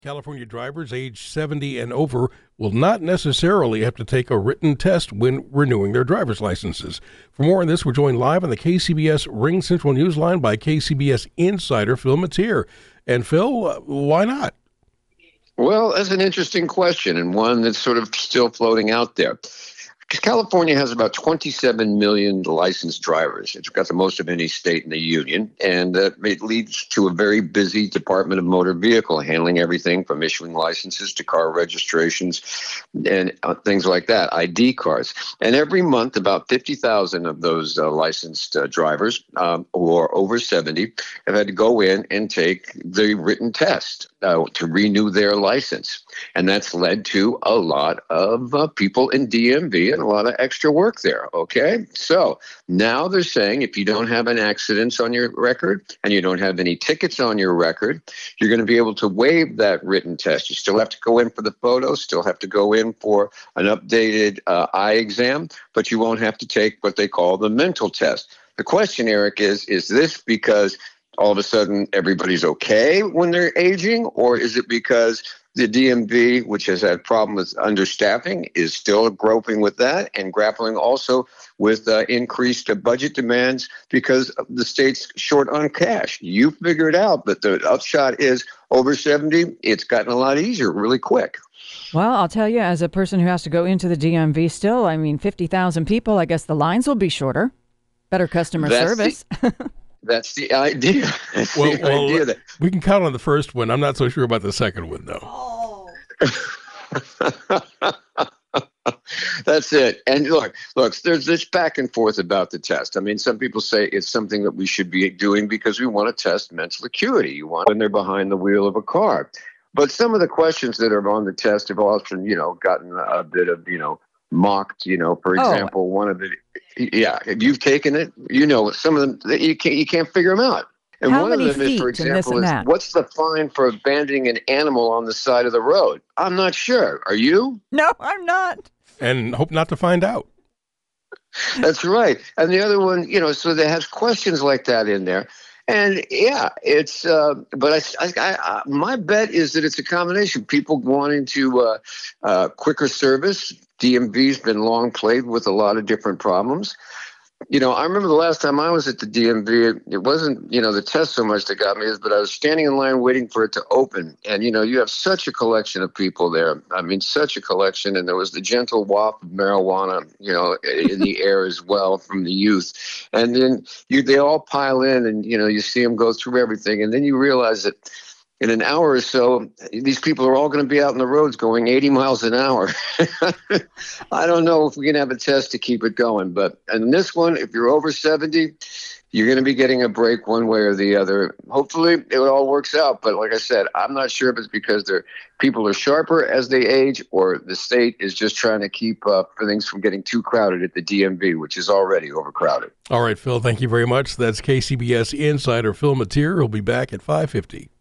California drivers age 70 and over will not necessarily have to take a written test when renewing their driver's licenses. For more on this, we're joined live on the KCBS Ring Central Newsline by KCBS insider Phil Matier. And Phil, why not? Well, that's an interesting question and one that's sort of still floating out there. Because California has about 27 million licensed drivers. It's got the most of any state in the union, and it leads to a very busy Department of Motor Vehicle, handling everything from issuing licenses to car registrations and things like that, ID cards. And every month, about 50,000 of those licensed drivers who are over 70 have had to go in and take the written test to renew their license. And that's led to a lot of people in DMV and a lot of extra work there. Okay. So now they're saying if you don't have any accidents on your record and you don't have any tickets on your record, you're going to be able to waive that written test. You still have to go in for the photo, still have to go in for an updated eye exam, but you won't have to take what they call the mental test. The question, Eric, is this because all of a sudden everybody's okay when they're aging, or is it because the DMV, which has had problems with understaffing, is still groping with that and grappling also with increased budget demands because the state's short on cash? You figure it out, but the upshot is over 70, it's gotten a lot easier really quick. Well, I'll tell you, as a person who has to go into the DMV still, 50,000 people, I guess the lines will be shorter. Better customer service. That's the idea. We can count on the first one. I'm not so sure about the second one, though. Oh. That's it. And look, there's this back and forth about the test. Some people say it's something that we should be doing because we want to test mental acuity. You want when they're behind the wheel of a car. But some of the questions that are on the test have often, gotten a bit of, mocked. For example, one of the, if you've taken it, some of them you can't figure them out. And How one of many them is, for feet and this example, and is that? what's the fine for abandoning an animal on the side of the road? I'm not sure. Are you? No, I'm not. And hope not to find out. That's right. And the other one, so they have questions like that in there. And it's, but my bet is that it's a combination. People wanting to quicker service. DMV's been long plagued with a lot of different problems. I remember the last time I was at the DMV, it wasn't, the test so much that got me, but I was standing in line waiting for it to open. And, you have such a collection of people there. Such a collection. And there was the gentle waft of marijuana, in the air as well from the youth. And then they all pile in and, you see them go through everything. And then you realize that in an hour or so, these people are all going to be out on the roads going 80 miles an hour. I don't know if we can have a test to keep it going. But in this one, if you're over 70, you're going to be getting a break one way or the other. Hopefully, it all works out. But like I said, I'm not sure if it's because people are sharper as they age or the state is just trying to keep for things from getting too crowded at the DMV, which is already overcrowded. All right, Phil, thank you very much. That's KCBS insider Phil Matier. He'll be back at 5:50.